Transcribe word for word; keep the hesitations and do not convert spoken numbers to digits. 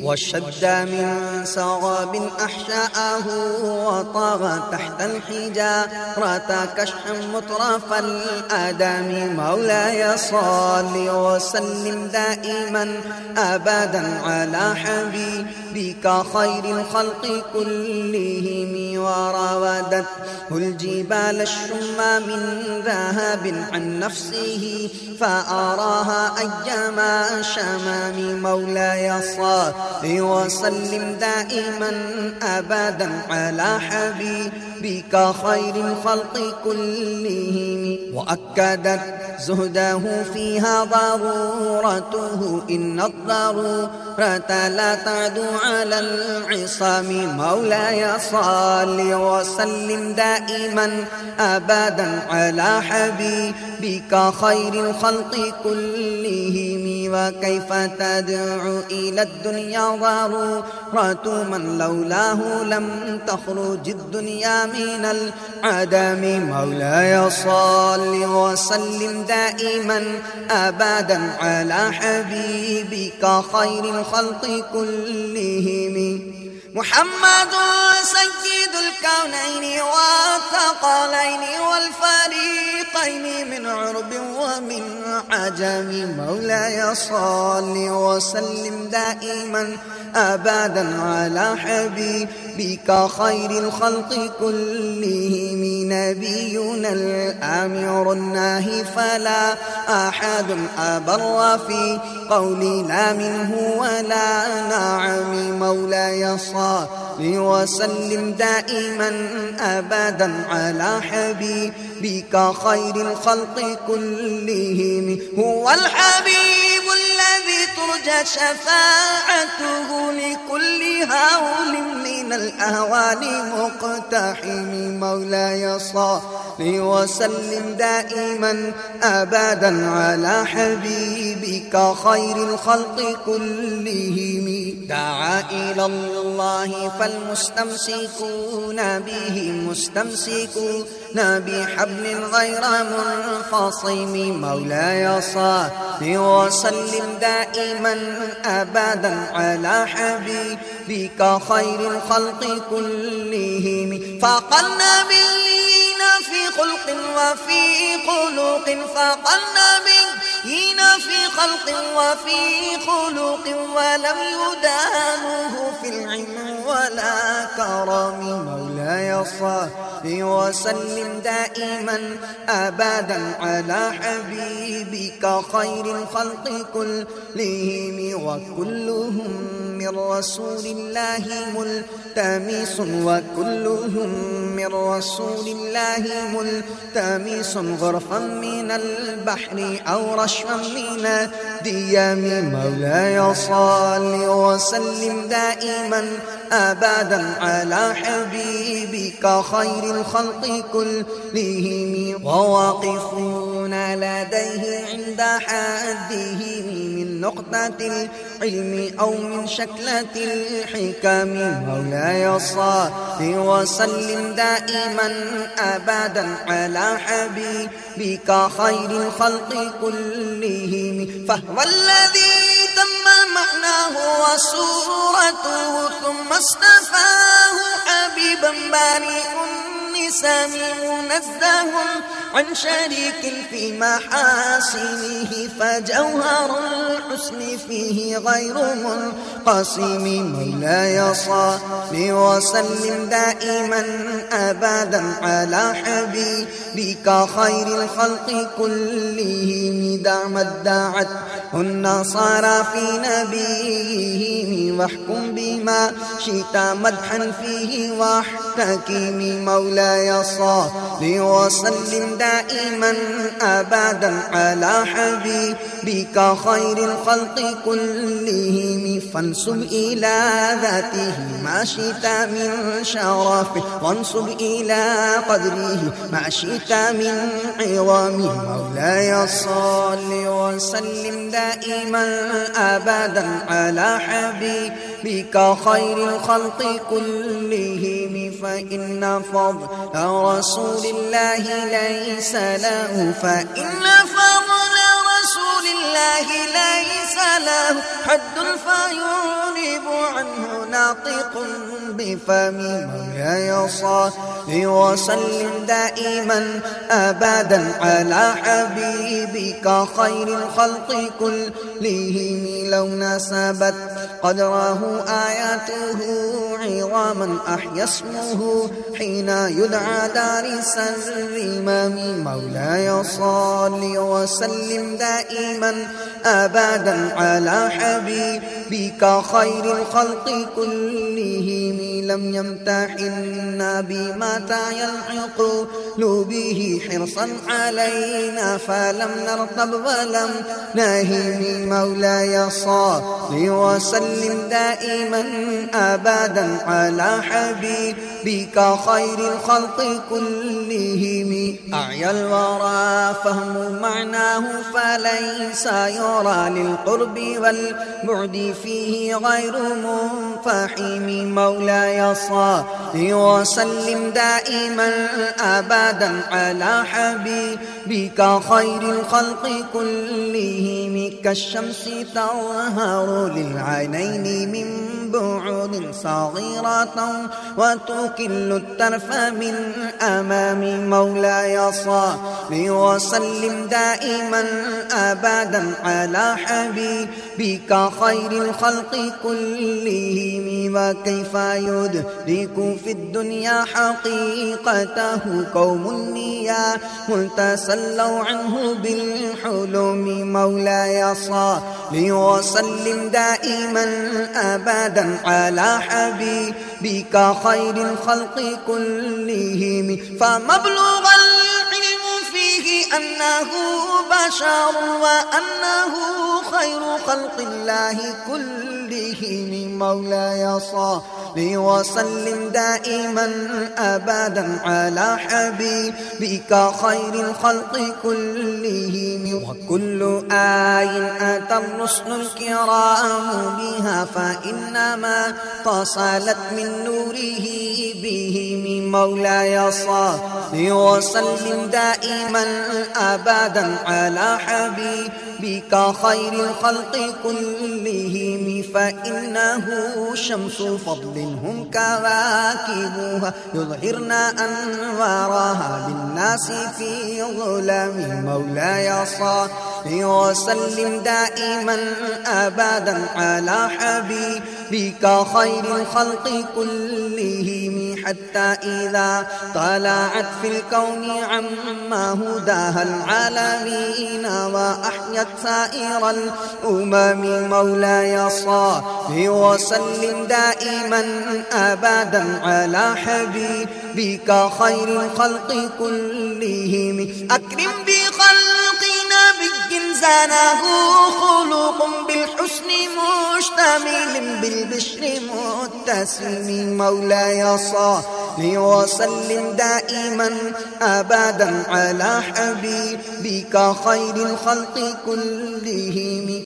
وشد من سراب أحشاءه وطغى تحت الحجارة كشحا مطرف الآدم. مولاي صل وسلم دائما أبدا على حبيبك خير الخلق كلهم. وراودته الجبال الشم من ذهب عن نفسه فأراها أيما شمام. مولاي صل وسلم دائما أبدا على حبيبك خير الخلق كلهم. وأكدت زهده فيها ضرورته إن الضرورة لا تعدو على العصام. مولاي صل وسلم دائما أبدا على حبيبك خير الخلق كلهم. وكيف تدعو إلى الدنيا ضرورة من لولاه لم تخرج الدنيا من العدم. مولاي صل وسلم دائما أبدا على حبيبك خير الخلق كلهم. محمد سيد الكونين والثقلين والفريقين من عرب ومن عجم. مولاي صل وسلم دائما أبدا على حبيبك خير الخلق كلهم. نبينا الآمر الناهي فلا أحد أبر في قولي لا منه ولا نعم. مولاي صل وسلم دائما أبدا على حبيبك خير الخلق كلهم. هو الحبيب الذي ترجى شفاعته لكل هول من الأهوال مقتحم. مولاي صل وسلم دائما أبدا على حبيبك خير الخلق كلهم. دعا إلى الله فالمستمسكون به مستمسكون بحبل غير منفصم. مولاي صل وسلم دائما أبدا على حبيبك خير الخلق كلهم. فاق النبيين في خلق وفي خلق فاق النبيين في خلق وفي خلق ولم يدانوه في العلم ولا كرم. مولاي صل وسلم دائما أبدا على حبيبك خير الخلق كلهم. وكلهم من رسول الله ملتمس وكلهم من رسول الله ملتمس غرفا من البحر أو رشفا من الديم. مولاي صل وسلم دائما أبدا على حبيبك خير الخلق كلهم. وواقفون لديه عند حده من نقطة العلم أو من شكلة الحكم. مولاي صل وسلم دائما أبدا على حبيبك خير الخلق كلهم. فهو الذي تم معناه وصورته ثم اصطفاه حبيبا بارئ النسام منزه عن شريك في محاسنه. فجوهر الحسن فيه غير منقسم. مولاي صل وسلم دائما أبدا على حبيبك خير الخلق كلهم. دعم ادعت النصارى في نبيهم واحكم بما شئت مدحا فيه واحتكم. مولاي صل وسلم دائما أبدا على حبيبك خير الخلق كلهم. فانسب إلى ذاته ما شئت من شرف وانسب إلى قدره ما شئت من عظم. مولاي صل وسلم دائما أبدا على حبيبك خير الخلق كلهم. فإن فضل رسول الله ليس له فإن فضل رسول الله ليس له حد فيغلب ناطق بفمي مولاي صل وسلم دائما أبدا على حبيبك خير الخلق كلهم لو نسبت قدره آياته عظاما أحيا اسمه حين يدعى دارس الرمام مولاي صل وسلم دائما أبدا على حبيبك خير الخلق كلهم لم يمتحنا بما يلحق به حرصا علينا فلم نرتب ولم نهن مولاي صل وسلم دائما أبدا على حبيبك خير الخلق كلهم أعيا الورى فهم معناه فليس يرى للقرب والبعد فيه غير منفحم مولاي صل وسلم دائما أبدا على حبيبك خير الخلق كلهم كالشمس تظهر للعينين من بعد صغيرة وتكل الترف من أمام مولاي صل وسلم دائما أبدا على حبيبك خير الخلق كلهم وكيف يدرك في الدنيا حقيقته قوم نيا تسلوا عنه بالحلم مولاي صل وسلم دائما أبدا على حبيبك خير الخلق كلهم فمبلغ العلم فيه أنه بشر وأنه خير خلق الله كلهم مولاي صل وسلم دائما أبدا على حبيبك خير الخلق كلهم وكل آي أتى الرسل الكرام بها فإنما اتصلت من نوره بهم مولاي صل وسلم دائما أبدا على حبيبك خير الخلق كلهم فإنه شمس فضل هم كواكبها يظهرن أنوارها بالناس في ظلام مولاي صل وسلم دائما أبدا على حبيبك خير الخلق كلهم حتى إذا طلعت في الكون عما هداها العالمين وأحيت سائر الأمم مولاي صل وسلم دائما أبدا على حبيبك خير الخلق كلهم أكرم بخلق نبي زانه خلق بالحسن مشتمل بالبشر متسم مولاي صل وسلم دائما أبدا على حبيبك خير الخلق كلهم